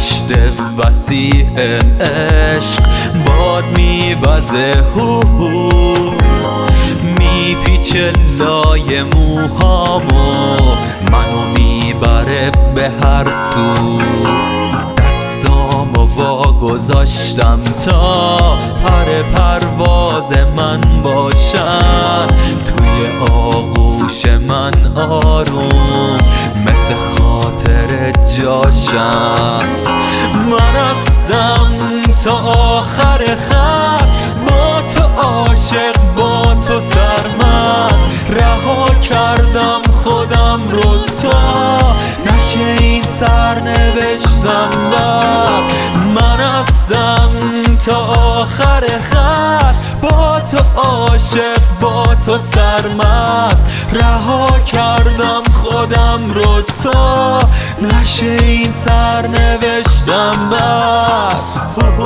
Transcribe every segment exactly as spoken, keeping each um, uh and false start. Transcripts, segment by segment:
دشت وسیع عشق باد میوزه هو هو میپیچه لای موهامو منو میبره به هر سو دستامو وا گذاشتم تا پر پرواز من باشن توی آغوش من آروم مثل خاطر جاشن من هستم تا آخر خط با تو عاشق با تو سرمست رها کردم خودم رو تا نشه این سرنوشتم بد من هستم تا آخر خط با تو عاشق با تو سرمست رها کردم خودم رو تا نشه این سرنوشتم بد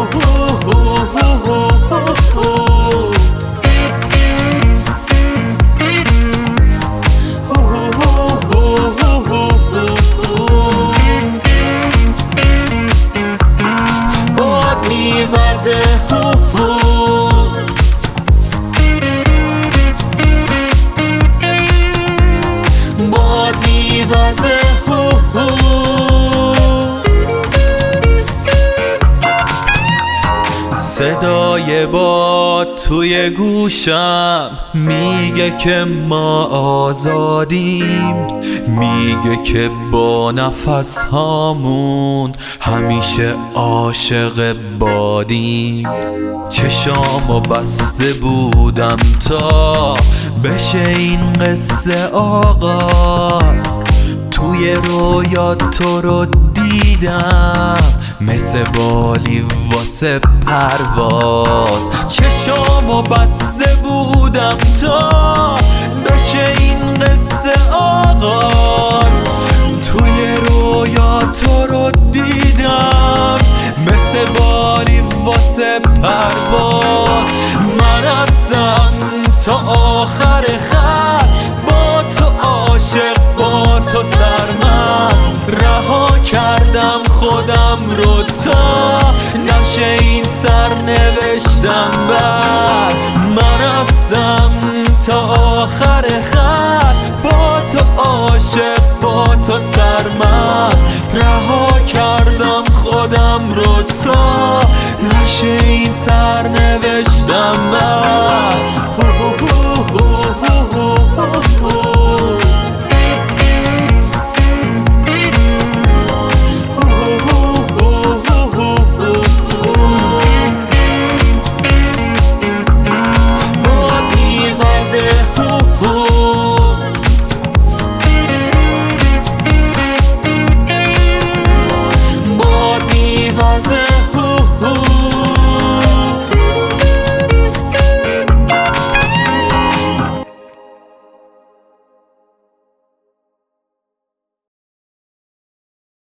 باد میوزه باد میوزه صدای باد توی گوشم میگه که ما آزادیم میگه که با نفس هامون همیشه عاشق بادیم چشامو بسته بودم تا بشه این قصه آغاز توی رویا تو رو دیدم مثل بالی واسه پرواز چشامو بسته بودم تا بشه این قصه آغاز توی رویا تو رو دیدم مثل بالی واسه پرواز من هستم تا آخر خط با تو عاشق با تو سرمست رها کردم خودم رو تا نشه این سرنوشتم بد من هستم تا آخر خط با تو عاشق با تو سرمست رها کردم خودم رو تا نشه این سرنوشتم بد